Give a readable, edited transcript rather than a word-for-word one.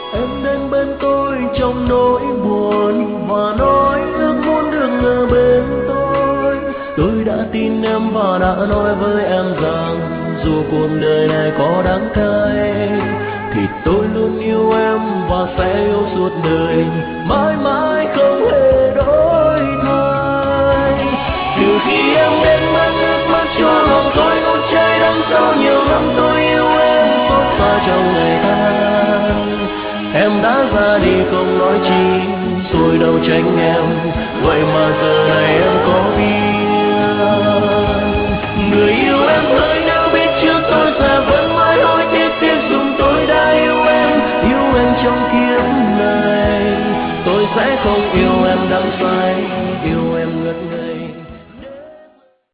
Em đến bên tôi trong nỗi buồn và nói ước muốn được ở bên tôi. Tôi đã tin em và đã nói với em rằng dù cuộc đời này có đắng cay thì tôi luôn yêu em và sẽ yêu suốt đời, mãi mãi không hề đổi thay. Từ khi em đến mất nước mắt cho lòng tôi ngút cháy đắng sâu, nhiều năm tôi yêu em xót xa trong ngày tháng. Em đã ra đi không nói chi, rồi đâu tránh em, vậy mà giờ này em có biết. Người yêu em ơi, nếu biết trước tôi sẽ vẫn mãi hối tiếc tiếc dùng tôi đã yêu em trong kiếp này. Tôi sẽ không yêu